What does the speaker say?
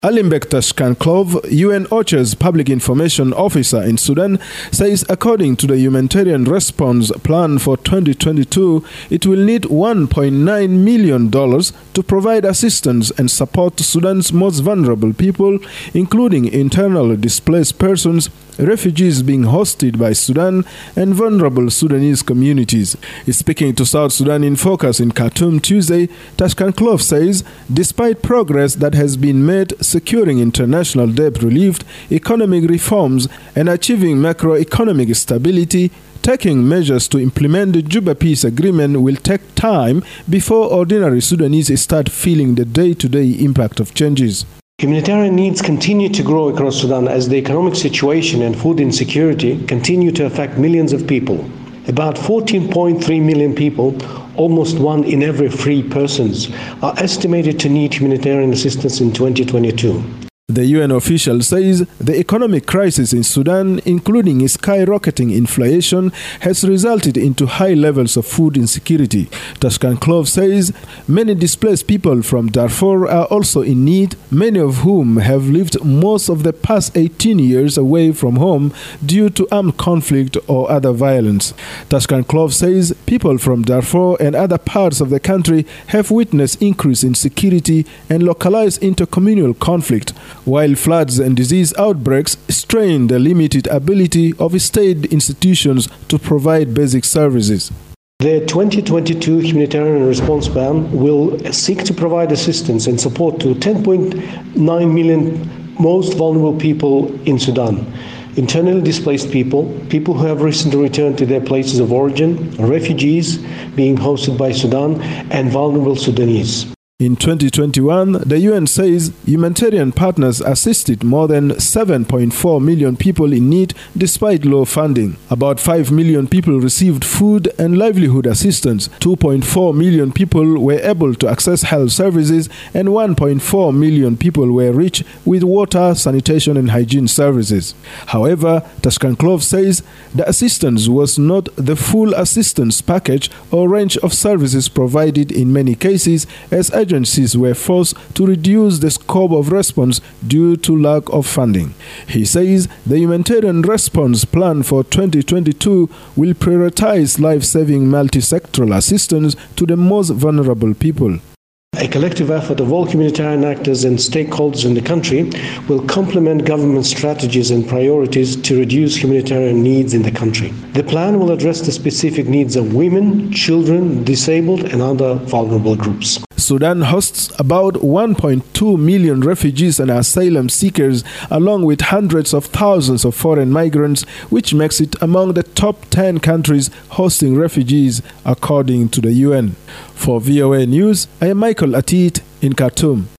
Alimbek Tashkanklov, UN OCHA's public information officer in Sudan, says according to the humanitarian response plan for 2022, it will need $1.9 million to provide assistance and support to Sudan's most vulnerable people, including internally displaced persons, refugees being hosted by Sudan, and vulnerable Sudanese communities. Speaking to South Sudan in Focus in Khartoum Tuesday, Tashkanklov says despite progress that has been made securing international debt relief, economic reforms, and achieving macroeconomic stability, taking measures to implement the Juba Peace Agreement will take time before ordinary Sudanese start feeling the day-to-day impact of changes. Humanitarian needs continue to grow across Sudan as the economic situation and food insecurity continue to affect millions of people. About 14.3 million people, almost 1 in every 3 persons, are estimated to need humanitarian assistance in 2022. The UN official says the economic crisis in Sudan, including skyrocketing inflation, has resulted into high levels of food insecurity. Tashkanklov says many displaced people from Darfur are also in need, many of whom have lived most of the past 18 years away from home due to armed conflict or other violence. Tashkanklov says people from Darfur and other parts of the country have witnessed increase in security and localized intercommunal conflict, while floods and disease outbreaks strain the limited ability of state institutions to provide basic services. The 2022 Humanitarian Response Plan will seek to provide assistance and support to 10.9 million most vulnerable people in Sudan. Internally displaced people, people who have recently returned to their places of origin, refugees being hosted by Sudan, and vulnerable Sudanese. In 2021, the UN says humanitarian partners assisted more than 7.4 million people in need despite low funding. About 5 million people received food and livelihood assistance, 2.4 million people were able to access health services, and 1.4 million people were rich with water, sanitation and hygiene services. However, Tashkanklov says the assistance was not the full assistance package or range of services provided in many cases, as agencies were forced to reduce the scope of response due to lack of funding. He says the humanitarian response plan for 2022 will prioritize life-saving multi-sectoral assistance to the most vulnerable people. A collective effort of all humanitarian actors and stakeholders in the country will complement government strategies and priorities to reduce humanitarian needs in the country. The plan will address the specific needs of women, children, disabled, and other vulnerable groups. Sudan hosts about 1.2 million refugees and asylum seekers, along with hundreds of thousands of foreign migrants, which makes it among the top 10 countries hosting refugees, according to the UN. For VOA News, I am Michael Atit in Khartoum.